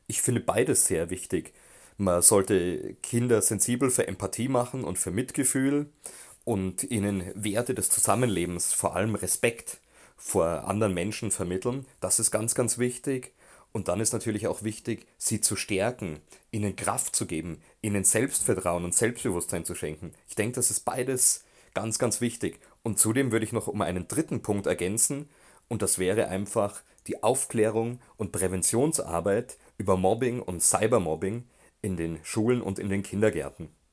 Ich finde beides sehr wichtig. Man sollte Kinder sensibel für Empathie machen und für Mitgefühl und ihnen Werte des Zusammenlebens, vor allem Respekt vor anderen Menschen vermitteln. Das ist ganz, ganz wichtig. Und dann ist natürlich auch wichtig, sie zu stärken, ihnen Kraft zu geben, ihnen Selbstvertrauen und Selbstbewusstsein zu schenken. Ich denke, das ist beides ganz, ganz wichtig. Und zudem würde ich noch um einen dritten Punkt ergänzen, und das wäre einfach die Aufklärung und Präventionsarbeit über Mobbing und Cybermobbing in den Schulen und in den Kindergärten.